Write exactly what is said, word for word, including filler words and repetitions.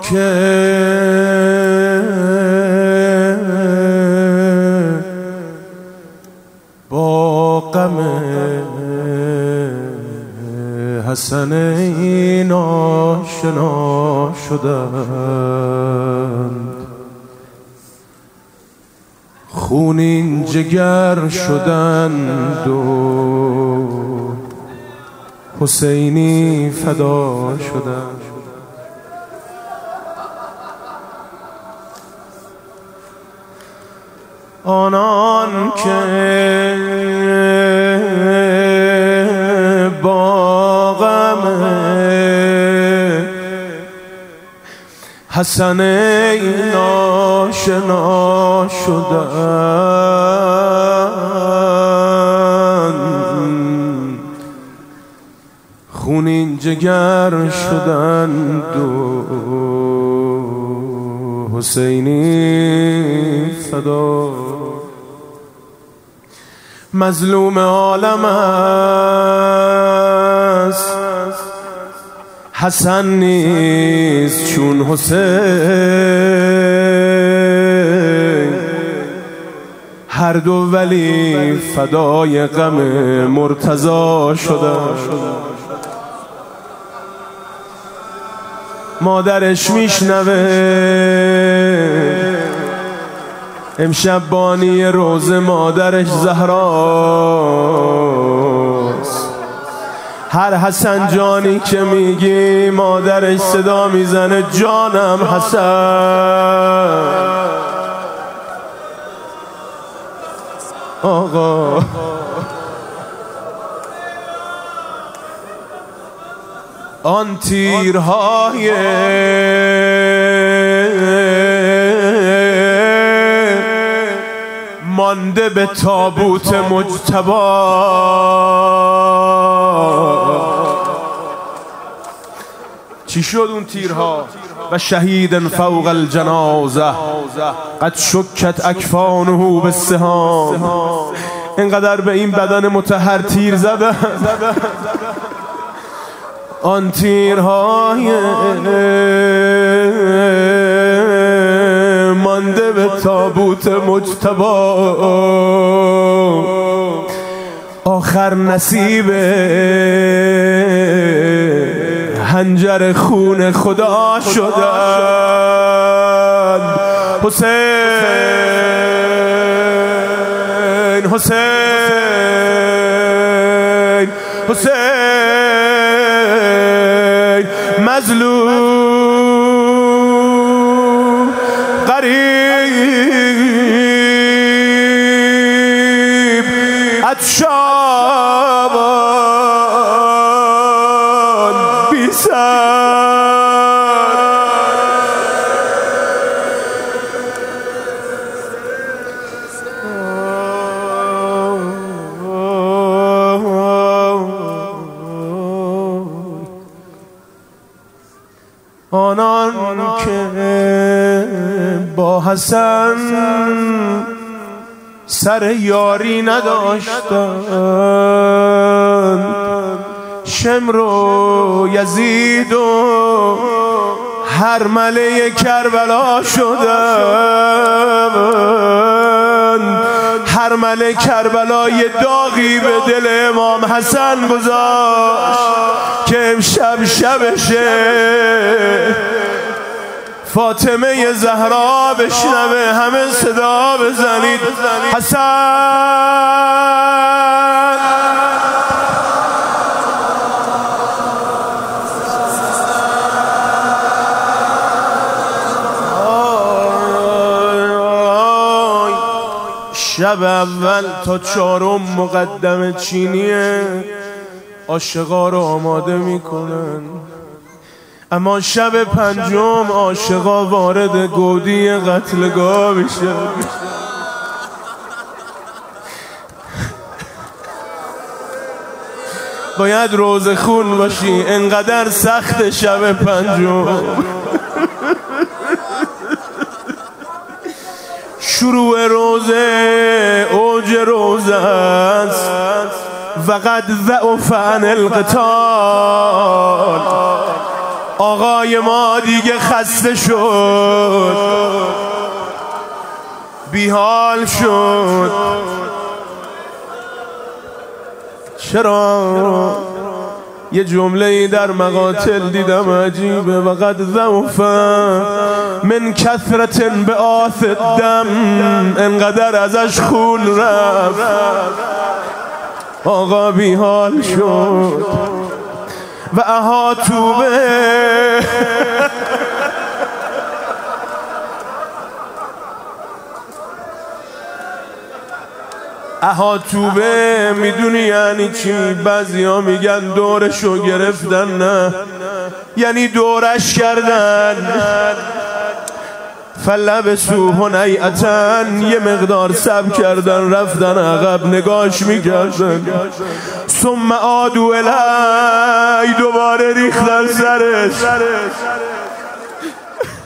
که با غم حسنین آشنا شدند، خونین جگر شدند و حسینی فدا شدند. آنان که با غم حسنین آشنا شدند، خونین جگر شدند و حسینی فدا. مظلوم عالم است حسن نیست چون حسین، هر دو ولی فدای غم مرتضی شدند. مادرش میشنوه امشب بانی روزه، مادرش زهراست. هر حسن جانی که میگی مادرش صدا میزنه جانم حسن. آقا آن تیرهای مانده به تابوت مجتبی، چی شد اون تیرها؟ و شهید فوق الجنازه قد شکت اکفانه بالسهام. اینقدر به این بدن مطهر تیر زدن. آن تیرهای مانده به تابوت مجتبی، آخر نصیب حنجر خون خدا شدند. حسین حسین حسین مظلوم غریب عطشان بی سر. آنان که با حسن سر یاری نداشتند، شمر و یزید و هرمله کربلا شدند. هرمله کربلا یه داغی به دل امام حسن گذاشت که امشب شبشه. فاطمه زهرا بشنوه، همه صدا بزنید حسن. شب اول تا چهارم مقدم چینیه، عاشقا رو آماده میکنن. اما شب پنجم عاشقا وارد گودی قتلگاه میشه. باید روزه خون باشی، انقدر سخت شب پنجم. شروع روزه اوج روزه است و قد ضعف عن القتال. آقای ما دیگه خسته شد، بیحال شد. چرا؟ یه جمله در مقاتل دیدم عجیبه، وقد ضعف من کثرت بعاث الدم، انقدر ازش خون رفت آقا بیحال شد. و احاطوا به احاطوا به میدونی یعنی چی؟ بعضی ها میگن دورشو گرفتن، نه یعنی دورش کردن. فلبسوه هنیئة، یه مقدار صبر کردن رفتن عقب نگاش میکردن. ثم عادوا الی، دوباره ریختن سرش.